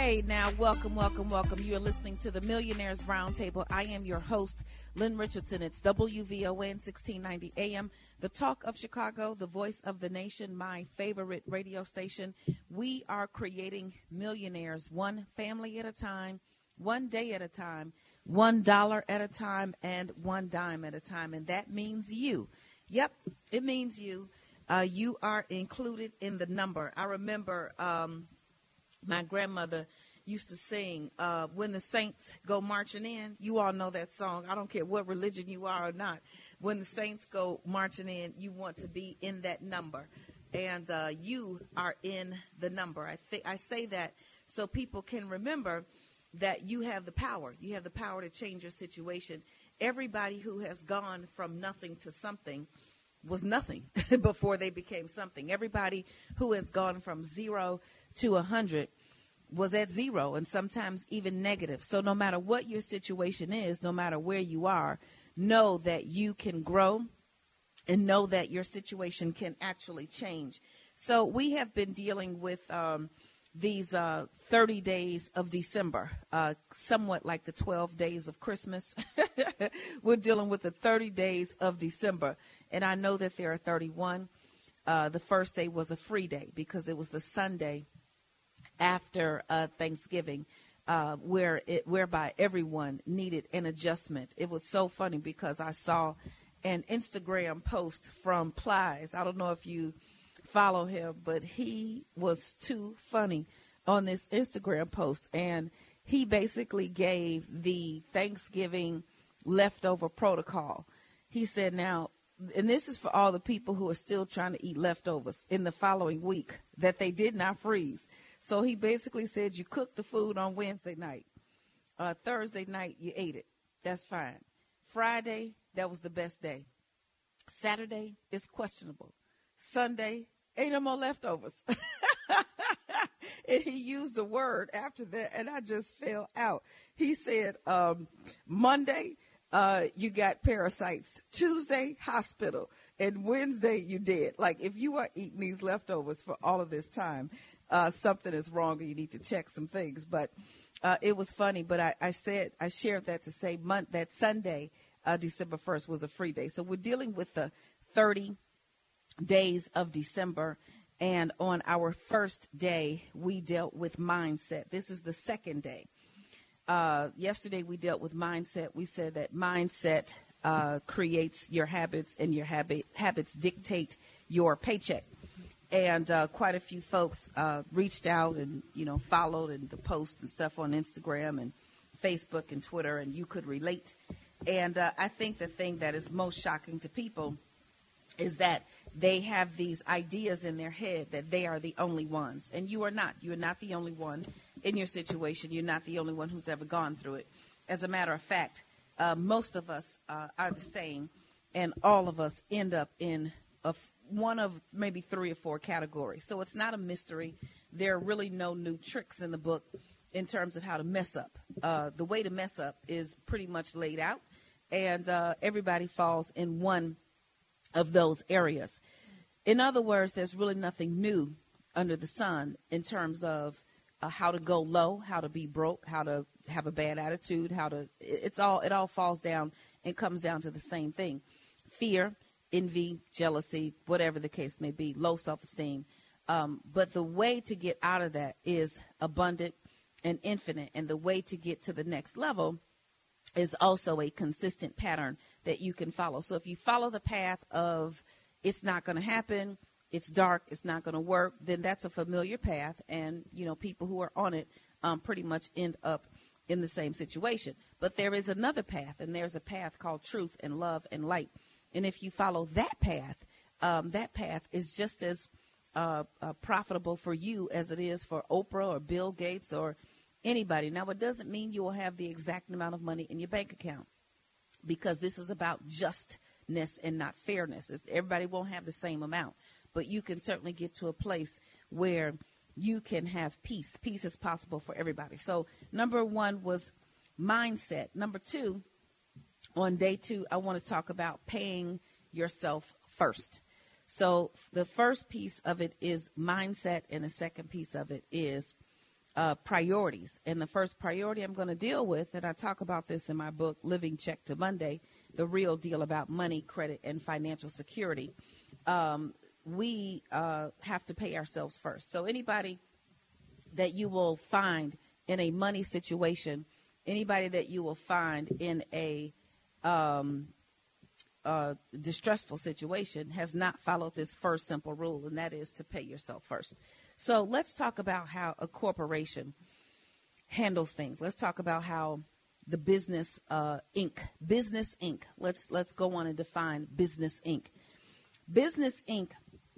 Hey, now, welcome, welcome, welcome. You are listening to the Millionaires Roundtable. I am your host, Lynn Richardson. It's WVON 1690 AM, the talk of Chicago, the voice of the nation, my favorite radio station. We are creating millionaires one family at a time, one day at a time, $1 at a time, and one dime at a time. And that means you. Yep, it means you. You are included in the number. I remember my grandmother used to sing, when the saints go marching in. You all know that song. I don't care what religion you are or not. When the saints go marching in, you want to be in that number. And you are in the number. I say that so people can remember that you have the power. You have the power to change your situation. Everybody who has gone from nothing to something was nothing before they became something. Everybody who has gone from 0 to 100 was at 0 and sometimes even negative. So no matter what your situation is, no matter where you are, know that you can grow and know that your situation can actually change. So we have been dealing with these 30 days of December, somewhat like the 12 days of Christmas. We're dealing with the 30 days of December. And I know that there are 31. The first day was a free day because it was the Sunday after Thanksgiving, whereby everyone needed an adjustment. It was so funny because I saw an Instagram post from Plies. I don't know if you follow him, but he was too funny on this Instagram post. And he basically gave the Thanksgiving leftover protocol. He said, now, and this is for all the people who are still trying to eat leftovers in the following week that they did not freeze. So he basically said you cooked the food on Wednesday night. Thursday night, you ate it. That's fine. Friday, that was the best day. Saturday is questionable. Sunday, ain't no more leftovers. And he used a word after that, and I just fell out. He said, Monday, you got parasites. Tuesday, hospital. And Wednesday, you dead. Like, if you are eating these leftovers for all of this time, something is wrong and you need to check some things. But it was funny. But I shared that to say that Sunday, December 1st, was a free day. So we're dealing with the 30 days of December. And on our first day, we dealt with mindset. This is the second day. Yesterday, we dealt with mindset. We said that mindset creates your habits, and your habits dictate your paycheck. And quite a few folks reached out and, followed and the posts and stuff on Instagram and Facebook and Twitter, and you could relate. And I think the thing that is most shocking to people is that they have these ideas in their head that they are the only ones. And you are not. You are not the only one in your situation. You're not the only one who's ever gone through it. As a matter of fact, most of us are the same, and all of us end up in one of maybe 3 or 4 categories. So it's not a mystery. There are really no new tricks in the book in terms of how to mess up. The way to mess up is pretty much laid out, and everybody falls in one of those areas. In other words, there's really nothing new under the sun in terms of how to go low, how to be broke, how to have a bad attitude, it all falls down and comes down to the same thing. Fear, envy, jealousy, whatever the case may be, low self-esteem. But the way to get out of that is abundant and infinite. And the way to get to the next level is also a consistent pattern that you can follow. So if you follow the path of it's not going to happen, it's dark, it's not going to work, then that's a familiar path. And, people who are on it pretty much end up in the same situation. But there is another path, and there's a path called truth and love and light. And if you follow that path is just as profitable for you as it is for Oprah or Bill Gates or anybody. Now, it doesn't mean you will have the exact amount of money in your bank account, because this is about justness and not fairness. Everybody won't have the same amount, but you can certainly get to a place where you can have peace. Peace is possible for everybody. So number 1 was mindset. Number 2, on day 2, I want to talk about paying yourself first. So the first piece of it is mindset, and the second piece of it is priorities. And the first priority I'm going to deal with, and I talk about this in my book, Living Check to Monday, the real deal about money, credit, and financial security. We have to pay ourselves first. So anybody that you will find in a money situation, anybody that you will find in a distressful situation has not followed this first simple rule, and that is to pay yourself first. So let's talk about how a corporation handles things. Let's talk about how the Business Inc. Let's go on and define Business Inc. Business Inc.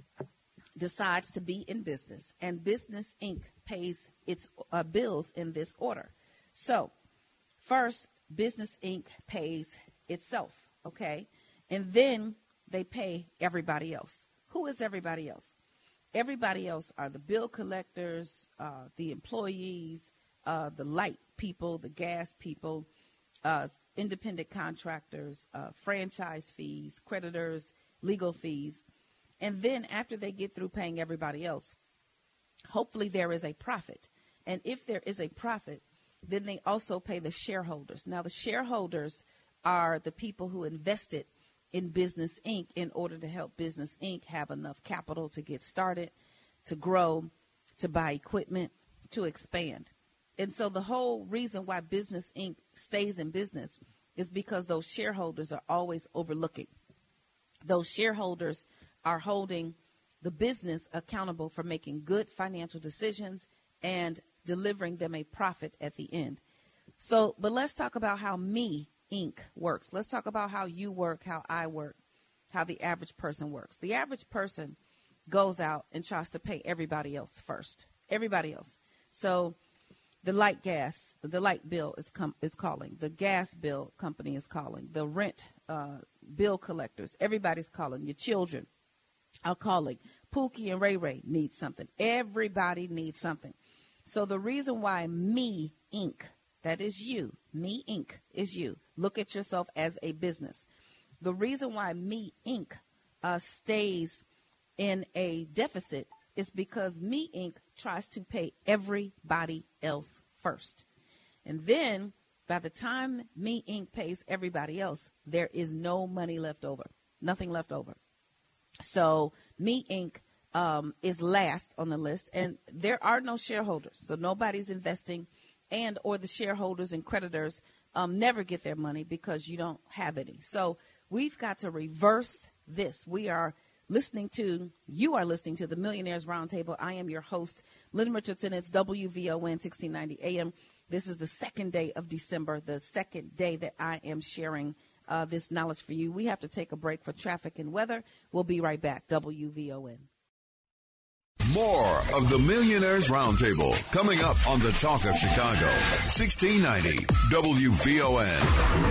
decides to be in business, and Business Inc. pays its bills in this order. So first, Business Inc. pays itself, okay? And then they pay everybody else. Who is everybody else? Everybody else are the bill collectors, the employees, the light people, the gas people, independent contractors, franchise fees, creditors, legal fees. And then after they get through paying everybody else, hopefully there is a profit. And if there is a profit, then they also pay the shareholders. Now, the shareholders are the people who invested in Business Inc. in order to help Business Inc. have enough capital to get started, to grow, to buy equipment, to expand. And so the whole reason why Business Inc. stays in business is because those shareholders are always overlooking. Those shareholders are holding the business accountable for making good financial decisions and delivering them a profit at the end. So, but let's talk about how Me Inc. works. Let's talk about how you work, how I work, how the average person works. The average person goes out and tries to pay everybody else first. Everybody else. So the light bill is calling. The gas bill company is calling. The rent bill collectors, everybody's calling. Your children are calling. Pookie and Ray Ray need something. Everybody needs something. So the reason why Me Inc., that is you, Me Inc. is you. Look at yourself as a business. The reason why Me Inc. Stays in a deficit is because Me Inc. tries to pay everybody else first. And then by the time Me Inc. pays everybody else, there is no money left over, nothing left over. So Me Inc. Is last on the list, and there are no shareholders. So nobody's investing, and or the shareholders and creditors never get their money because you don't have any. So we've got to reverse this. You are listening to the Millionaires Roundtable. I am your host, Lynn Richardson. It's WVON 1690 AM. This is the second day of December, the second day that I am sharing this knowledge for you. We have to take a break for traffic and weather. We'll be right back. WVON. More of the Millionaires Roundtable coming up on the Talk of Chicago, 1690 WVON.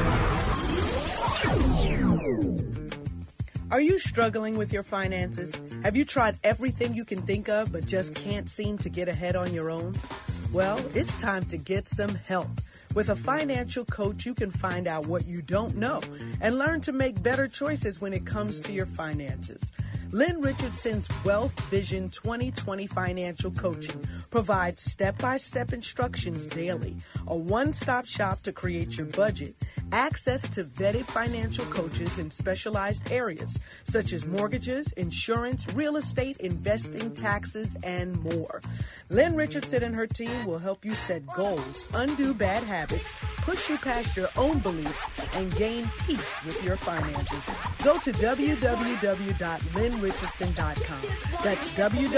Are you struggling with your finances? Have you tried everything you can think of but just can't seem to get ahead on your own? Well, it's time to get some help. With a financial coach, you can find out what you don't know and learn to make better choices when it comes to your finances. Lynn Richardson's Wealth Vision 2020 Financial Coaching provides step-by-step instructions daily, a one-stop shop to create your budget, access to vetted financial coaches in specialized areas such as mortgages, insurance, real estate, investing, taxes, and more. Lynn Richardson and her team will help you set goals, undo bad habits, push you past your own beliefs, and gain peace with your finances. Go to www.lynnrichardson.com. That's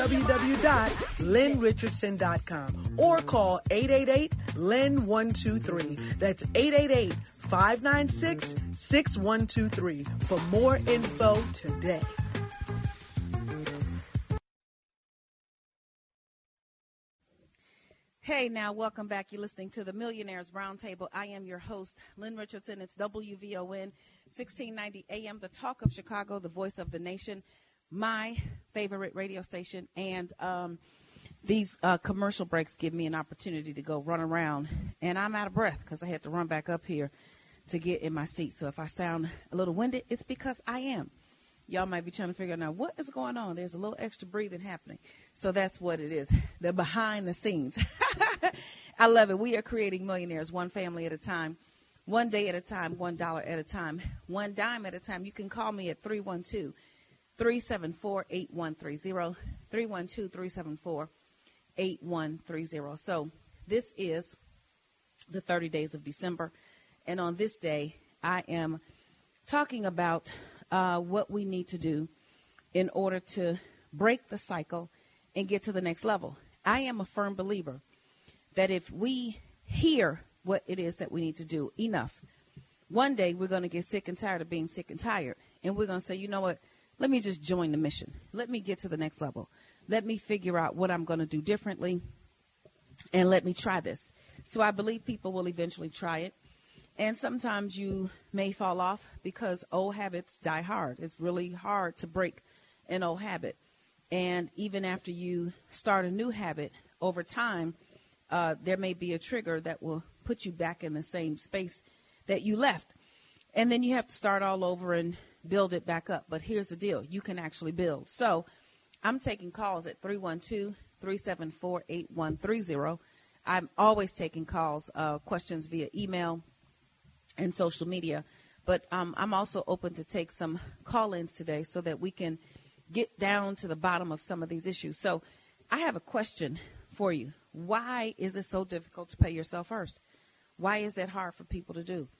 www.lynnrichardson.com or call 888-LYNN-123. That's 888-596-6123 for more info today. Hey, now, welcome back. You're listening to the Millionaires Roundtable. I am your host, Lynn Richardson. It's WVON 1690 AM, the Talk of Chicago, the voice of the nation, my favorite radio station. And these commercial breaks give me an opportunity to go run around. And I'm out of breath because I had to run back up here to get in my seat. So if I sound a little winded, it's because I am. Y'all might be trying to figure out now what is going on. There's a little extra breathing happening. So that's what it is. The behind the scenes. I love it. We are creating millionaires one family at a time, one day at a time, $1 at a time, one dime at a time. You can call me at 312-374-8130, 312-374-8130. So this is the 30 days of December. And on this day, I am talking about what we need to do in order to break the cycle and get to the next level. I am a firm believer that if we hear what it is that we need to do enough, one day we're going to get sick and tired of being sick and tired. And we're going to say, you know what? Let me just join the mission. Let me get to the next level. Let me figure out what I'm going to do differently. And let me try this. So I believe people will eventually try it. And sometimes you may fall off because old habits die hard. It's really hard to break an old habit. And even after you start a new habit, over time, there may be a trigger that will put you back in the same space that you left. And then you have to start all over and build it back up. But here's the deal. You can actually build. So I'm taking calls at 312-374-8130. I'm always taking calls, questions via email and social media. But I'm also open to take some call-ins today so that we can get down to the bottom of some of these issues. So I have a question for you. Why is it so difficult to pay yourself first? Why is that hard for people to do?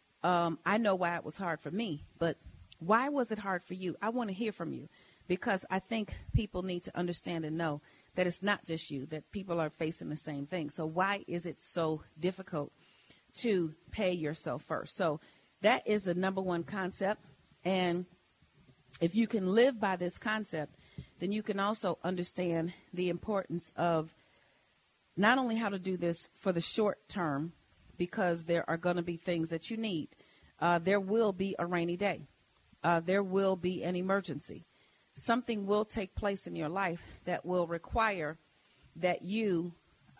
I know why it was hard for me, but why was it hard for you? I want to hear from you because I think people need to understand and know that it's not just you, that people are facing the same thing. So why is it so difficult to pay yourself first? So that is the number one concept. And if you can live by this concept, then you can also understand the importance of not only how to do this for the short term, because there are going to be things that you need. There will be a rainy day. There will be an emergency. Something will take place in your life that will require that you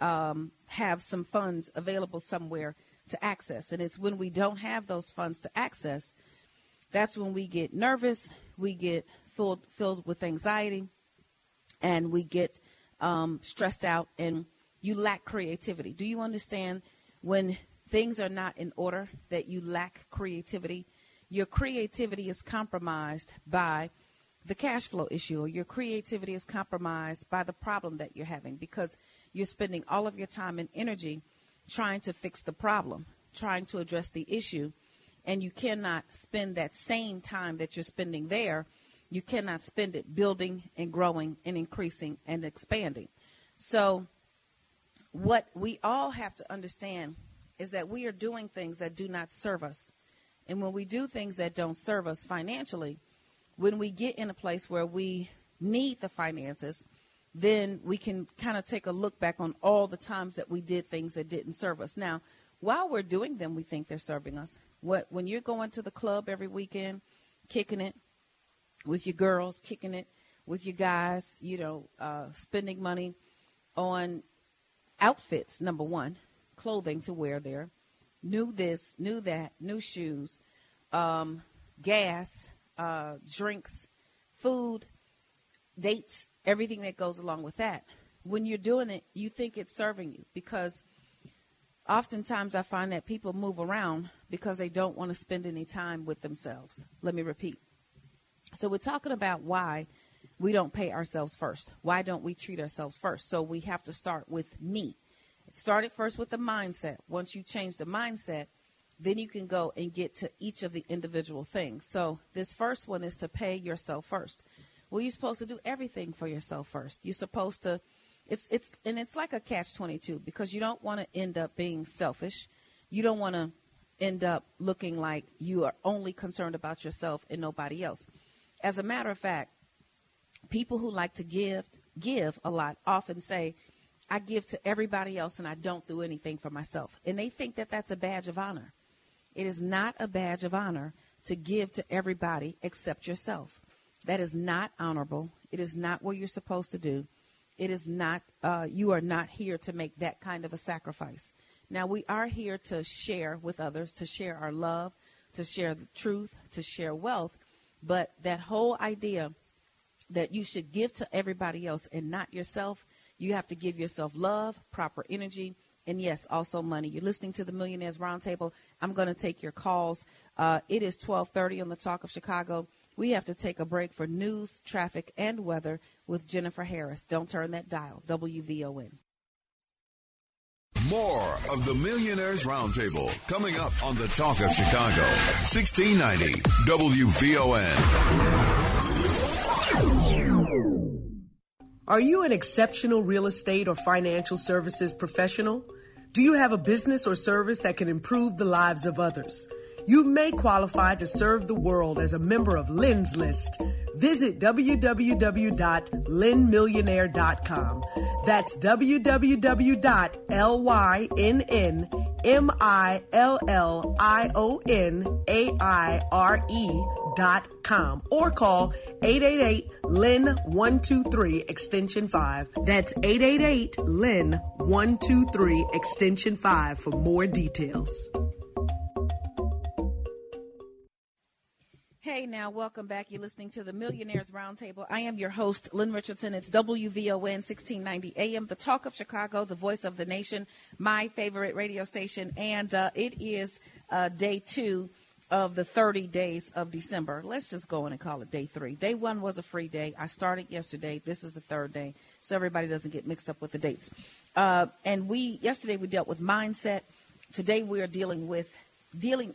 have some funds available somewhere to access. And it's when we don't have those funds to access, that's when we get nervous, we get filled with anxiety, and we get stressed out, and you lack creativity. Do you understand when things are not in order that you lack creativity? Your creativity is compromised by the cash flow issue, or your creativity is compromised by the problem that you're having because you're spending all of your time and energy trying to fix the problem, trying to address the issue, and you cannot spend that same time that you're spending there. You cannot spend it building and growing and increasing and expanding. So what we all have to understand is that we are doing things that do not serve us. And when we do things that don't serve us financially, when we get in a place where we need the finances, then we can kind of take a look back on all the times that we did things that didn't serve us. Now, while we're doing them, we think they're serving us. When you're going to the club every weekend, kicking it with your girls, kicking it with your guys, spending money on outfits, number one, clothing to wear there, new this, new that, new shoes, gas, drinks, food, dates, everything that goes along with that. When you're doing it, you think it's serving you because oftentimes I find that people move around because they don't want to spend any time with themselves. Let me repeat. So we're talking about why we don't pay ourselves first. Why don't we treat ourselves first? So we have to start with me. It started first with the mindset. Once you change the mindset, then you can go and get to each of the individual things. So this first one is to pay yourself first. Well, you're supposed to do everything for yourself first. You're supposed to, it's like a catch-22 because you don't want to end up being selfish. You don't want to end up looking like you are only concerned about yourself and nobody else. As a matter of fact, people who like to give a lot often say, I give to everybody else and I don't do anything for myself. And they think that that's a badge of honor. It is not a badge of honor to give to everybody except yourself. That is not honorable. It is not what you're supposed to do. It is not, you are not here to make that kind of a sacrifice. Now, we are here to share with others, to share our love, to share the truth, to share wealth. But that whole idea that you should give to everybody else and not yourself, You have to give yourself love, proper energy, and yes, also money. You're listening to the Millionaires Roundtable. I'm going to take your calls. It is 12:30 on the Talk of Chicago. We have to take a break for news, traffic, and weather with Jennifer Harris. Don't turn that dial. WVON. More of the Millionaires Roundtable coming up on the Talk of Chicago. 1690 WVON. Are you an exceptional real estate or financial services professional? Do you have a business or service that can improve the lives of others? You may qualify to serve the world as a member of Lynn's List. Visit www.lynnmillionaire.com. That's www.lynnmillionaire.com or call 888-LYNN-123 extension 5. That's 888-LYNN-123 extension 5 for more details. Hey, now, welcome back. You're listening to the Millionaires Roundtable. I am your host, Lynn Richardson. It's WVON 1690 AM, the Talk of Chicago, the voice of the nation, my favorite radio station. And it is day 2 of the 30 days of December. Let's just go in and call it day 3. Day 1 was a free day. I started yesterday. This is the 3rd day, so everybody doesn't get mixed up with the dates. And yesterday we dealt with mindset. Today we are dealing with the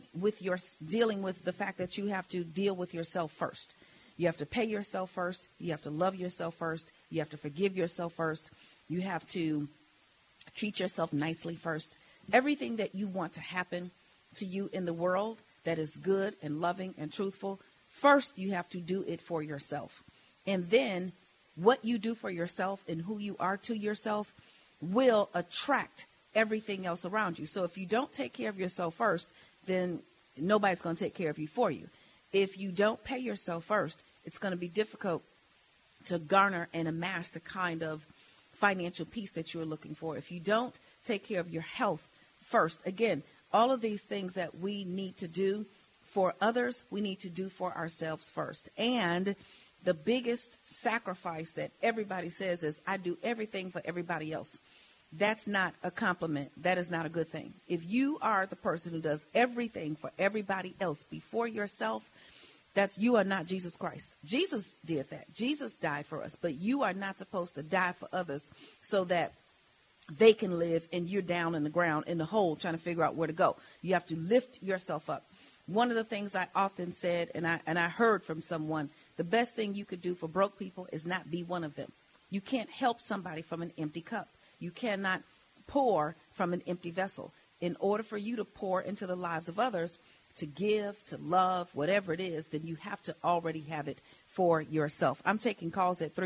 fact that you have to deal with yourself first. You have to pay yourself first. You have to love yourself first. You have to forgive yourself first. You have to treat yourself nicely first. Everything that you want to happen to you in the world that is good and loving and truthful, first you have to do it for yourself. And then what you do for yourself and who you are to yourself will attract everything else around you. So if you don't take care of yourself first, then nobody's going to take care of you for you. If you don't pay yourself first, it's going to be difficult to garner and amass the kind of financial peace that you're looking for. If you don't take care of your health first, again, all of these things that we need to do for others, we need to do for ourselves first. And the biggest sacrifice that everybody says is, I do everything for everybody else. That's not a compliment. That is not a good thing. If you are the person who does everything for everybody else before yourself, you are not Jesus Christ. Jesus did that. Jesus died for us, but you are not supposed to die for others so that they can live and you're down in the ground in the hole trying to figure out where to go. You have to lift yourself up. One of the things I often said, and I heard from someone, the best thing you could do for broke people is not be one of them. You can't help somebody from an empty cup. You cannot pour from an empty vessel. In order for you to pour into the lives of others, to give, to love, whatever it is, then you have to already have it for yourself. I'm taking calls at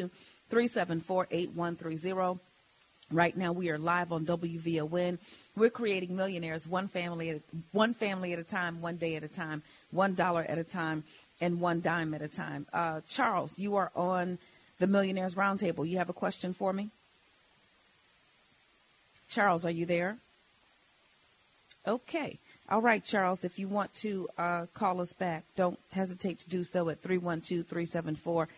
312-374-8130. Right now we are live on WVON. We're creating millionaires one family at a time, one day at a time, $1 at a time, and one dime at a time. Charles, you are on the Millionaires Roundtable. You have a question for me? Charles, are you there? Okay. All right, Charles, if you want to call us back, don't hesitate to do so at 312-374-8130,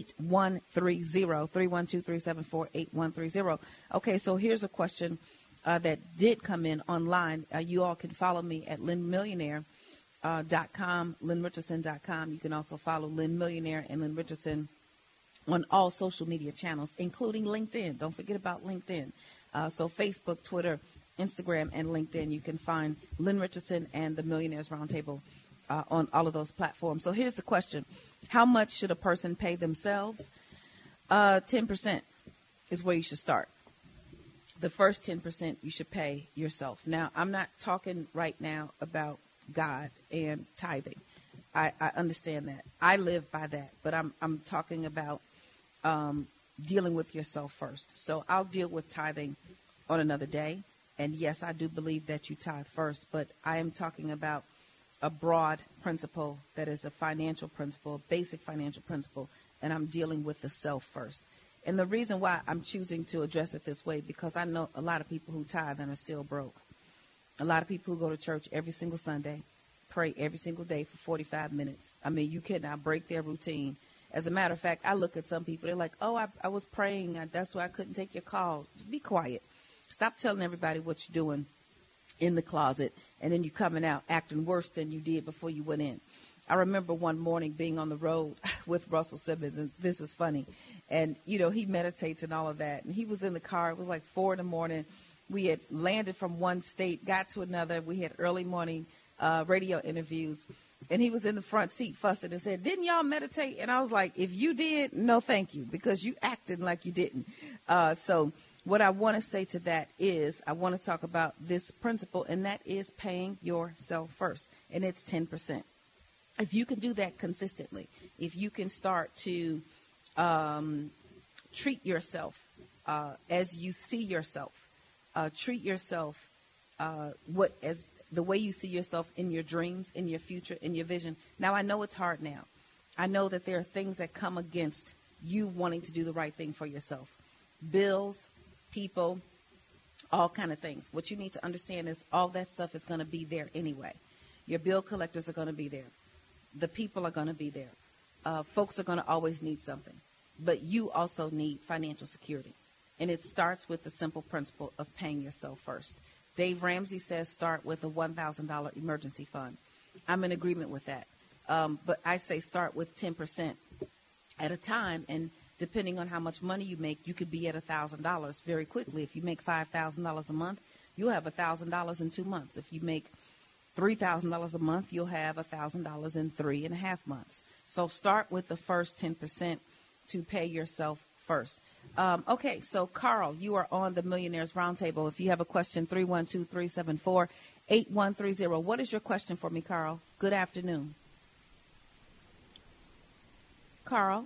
312-374-8130. Okay, so here's a question that did come in online. You all can follow me at lynnmillionaire.com, lynnrichardson.com. You can also follow Lynn Millionaire and Lynn Richardson on all social media channels, including LinkedIn. Don't forget about LinkedIn. So Facebook, Twitter, Instagram, and LinkedIn. You can find Lynn Richardson and the Millionaires Roundtable on all of those platforms. So here's the question. How much should a person pay themselves? 10% is where you should start. The first 10% you should pay yourself. Now, I'm not talking right now about God and tithing. I understand that. I live by that. But I'm talking about dealing with yourself first. So I'll deal with tithing on another day. And yes, I do believe that you tithe first, but I am talking about a broad principle that is a financial principle, a basic financial principle, and I'm dealing with the self first. And the reason why I'm choosing to address it this way, because I know a lot of people who tithe and are still broke. A lot of people who go to church every single Sunday, pray every single day for 45 minutes. I mean, you cannot break their routine As a matter of fact, I look at some people, they're like, oh, I was praying. That's why I couldn't take your call. Be quiet. Stop telling everybody what you're doing in the closet, and then you coming out acting worse than you did before you went in. I remember one morning being on the road with Russell Simmons, and this is funny. And, he meditates and all of that. And he was in the car. It was like 4 a.m. We had landed from one state, got to another. We had early morning radio interviews. And he was in the front seat fussing and said, didn't y'all meditate? And I was like, if you did, no thank you, because you acted like you didn't. So what I want to say to that is I want to talk about this principle, and that is paying yourself first. And it's 10%. If you can do that consistently, if you can start to treat yourself as you see yourself, treat yourself as the way you see yourself in your dreams, in your future, in your vision. Now, I know it's hard now. I know that there are things that come against you wanting to do the right thing for yourself. Bills, people, all kind of things. What you need to understand is all that stuff is going to be there anyway. Your bill collectors are going to be there. The people are going to be there. Folks are going to always need something. But you also need financial security. And it starts with the simple principle of paying yourself first. Dave Ramsey says start with a $1,000 emergency fund. I'm in agreement with that. But I say start with 10% at a time. And depending on how much money you make, you could be at $1,000 very quickly. If you make $5,000 a month, you'll have $1,000 in 2 months. If you make $3,000 a month, you'll have $1,000 in 3.5 months. So start with the first 10% to pay yourself first. Okay, so Carl, you are on the Millionaires Roundtable. If you have a question, 312-374-8130. What is your question for me, Carl? Good afternoon. Carl?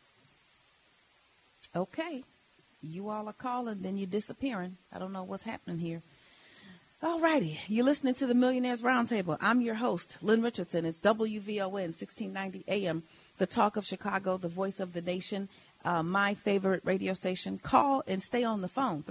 Okay, you all are calling, then you're disappearing. I don't know what's happening here. All righty. You're listening to the Millionaires Roundtable. I'm your host, Lynn Richardson. It's WVON 1690 AM, the talk of Chicago, the voice of the nation, my favorite radio station. Call and stay on the phone,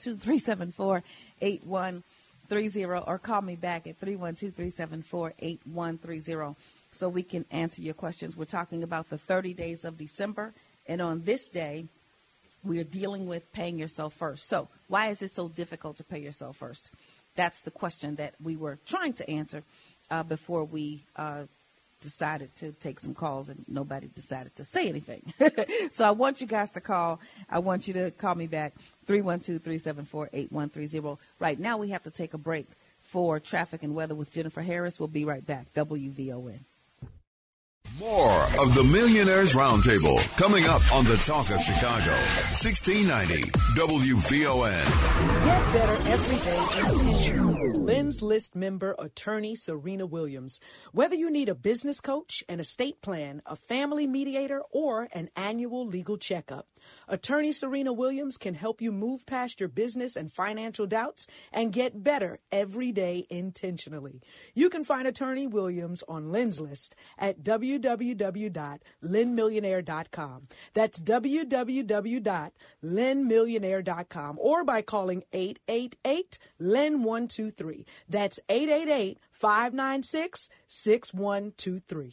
312-374-8130, or call me back at 312-374-8130 so we can answer your questions. We're talking about the 30 days of December, and on this day, we are dealing with paying yourself first. So why is it so difficult to pay yourself first? That's the question that we were trying to answer before we decided to take some calls, and nobody decided to say anything. So I want you guys to call. I want you to call me back, 312-374-8130. Right now we have to take a break for traffic and weather with Jennifer Harris. We'll be right back. WVON. More of the Millionaires Roundtable coming up on the Talk of Chicago, 1690 WVON. Get better every day intentionally. Lynn's List member attorney Serena Williams. Whether you need a business coach, an estate plan, a family mediator, or an annual legal checkup, Attorney Serena Williams can help you move past your business and financial doubts and get better every day intentionally. You can find Attorney Williams on Lynn's List at www.lynnmillionaire.com. That's www.lynnmillionaire.com, or by calling 888-LYNN123. That's 888-596-6123.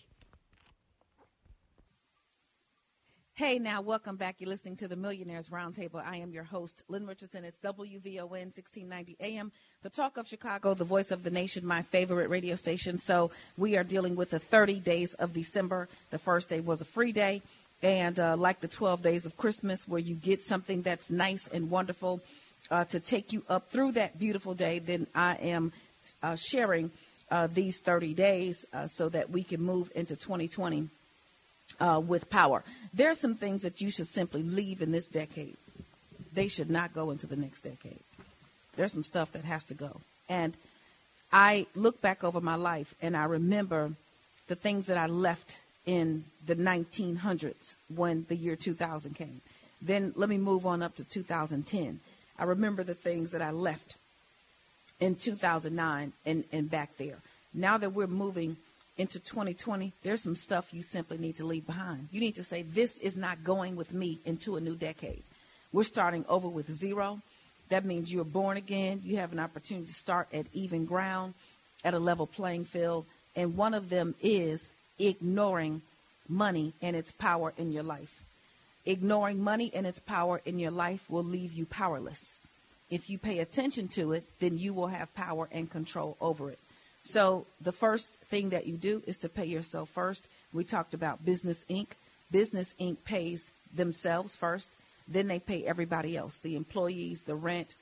Hey, now, welcome back. You're listening to the Millionaires Roundtable. I am your host, Lynn Richardson. It's WVON 1690 AM, the talk of Chicago, the voice of the nation, my favorite radio station. So we are dealing with the 30 days of December. The first day was a free day. And like the 12 days of Christmas, where you get something that's nice and wonderful to take you up through that beautiful day, then I am sharing these 30 days so that we can move into 2020 with power. There are some things that you should simply leave in this decade. They should not go into the next decade. There's some stuff that has to go. And I look back over my life and I remember the things that I left in the 1900s when the year 2000 came. Then let me move on up to 2010. I remember the things that I left in 2009 and back there. Now that we're moving into 2020, there's some stuff you simply need to leave behind. You need to say, this is not going with me into a new decade. We're starting over with zero. That means you're born again. You have an opportunity to start at even ground, at a level playing field. And one of them is ignoring money and its power in your life. Ignoring money and its power in your life will leave you powerless. If you pay attention to it, then you will have power and control over it. So the first thing that you do is to pay yourself first. We talked about Business Inc. Business Inc. pays themselves first. Then they pay everybody else, the employees, the rent,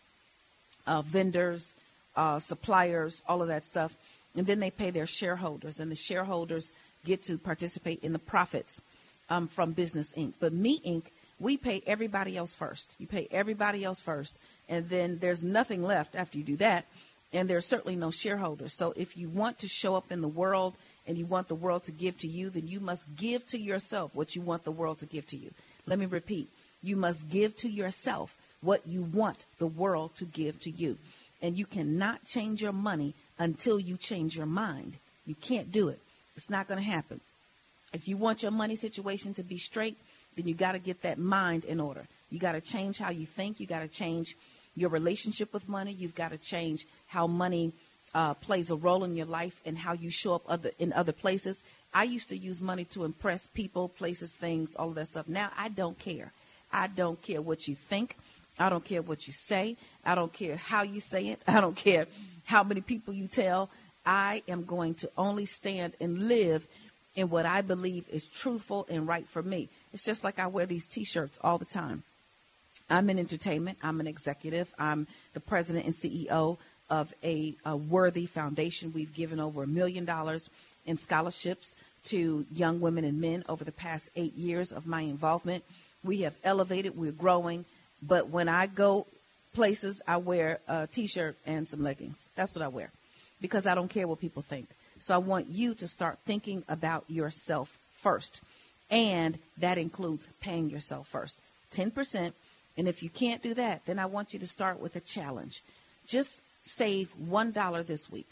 vendors, suppliers, all of that stuff. And then they pay their shareholders, and the shareholders get to participate in the profits from Business Inc. But Me Inc., we pay everybody else first. You pay everybody else first, and then there's nothing left after you do that, and there's certainly no shareholders. So if you want to show up in the world and you want the world to give to you, then you must give to yourself what you want the world to give to you. Let me repeat. You must give to yourself what you want the world to give to you. And you cannot change your money until you change your mind. You can't do it. It's not going to happen. If you want your money situation to be straight, then you got to get that mind in order. You got to change how you think. You got to change your relationship with money. You've got to change how money plays a role in your life and how you show up in other places. I used to use money to impress people, places, things, all of that stuff. Now I don't care. I don't care what you think. I don't care what you say. I don't care how you say it. I don't care how many people you tell. I am going to only stand and live in what I believe is truthful and right for me. It's just like I wear these T-shirts all the time. I'm in entertainment. I'm an executive. I'm the president and CEO of a worthy foundation. We've given over $1 million in scholarships to young women and men over the past 8 years of my involvement. We have elevated. We're growing. But when I go places, I wear a T-shirt and some leggings. That's what I wear because I don't care what people think. So I want you to start thinking about yourself first. And that includes paying yourself first. 10%. And if you can't do that, then I want you to start with a challenge. Just save $1 this week.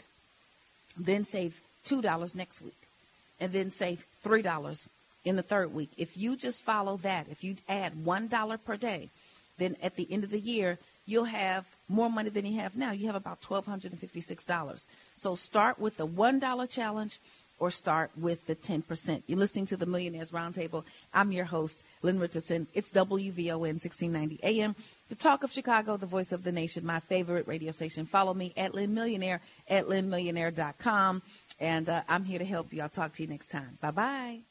Then save $2 next week. And then save $3 in the third week. If you just follow that, if you add $1 per day, then at the end of the year, you'll have more money than you have now. You have about $1,256. So start with the $1 challenge or start with the 10%. You're listening to the Millionaires Roundtable. I'm your host, Lynn Richardson. It's WVON 1690 AM, the talk of Chicago, the voice of the nation, my favorite radio station. Follow me at Lynn Millionaire, at LynnMillionaire.com. And I'm here to help you. I'll talk to you next time. Bye-bye.